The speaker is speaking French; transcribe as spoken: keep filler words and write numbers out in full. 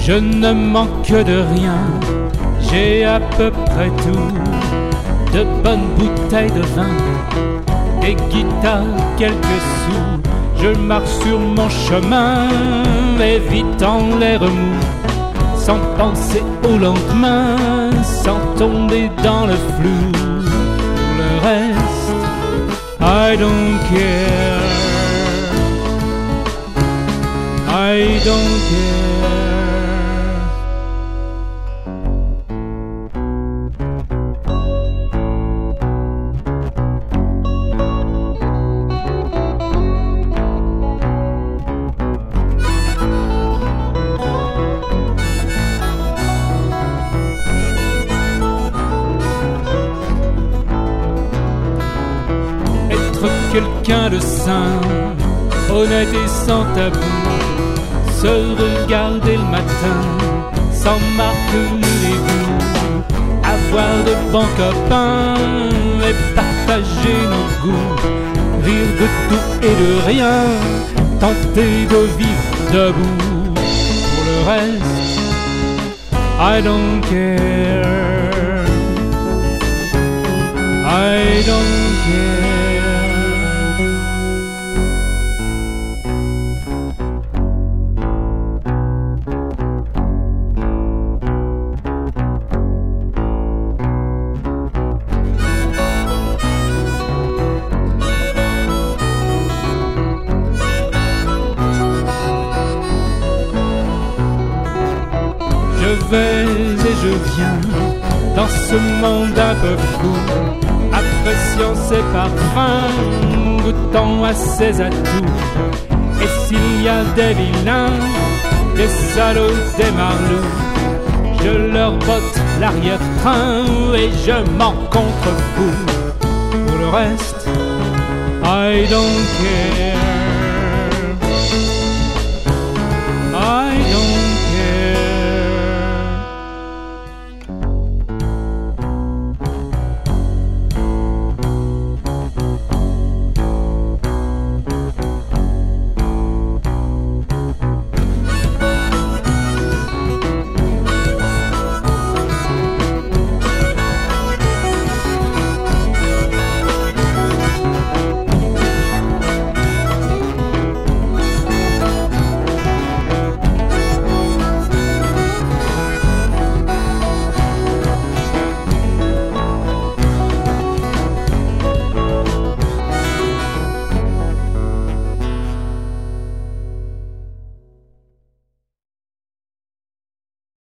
Je ne manque de rien, j'ai à peu près tout. De bonnes bouteilles de vin, des guitares, quelques sous. Je marche sur mon chemin, évitant les remous, sans penser au lendemain, sans tomber dans le flou. Pour le reste, I don't care, I don't care. Quelqu'un de sain, honnête et sans tabou, se regarder le matin, sans marque ni dégoût, avoir de bons copains et partager nos goûts, rire de tout et de rien, tenter de vivre debout. Pour le reste, I don't care, I don't care. Je vais et je viens dans ce monde un peu fou, appréciant ses parfums, goûtant à ses atouts. Et s'il y a des vilains, des salauds, des marlous, je leur botte l'arrière-train et je m'en contrefous. Pour le reste, I don't care,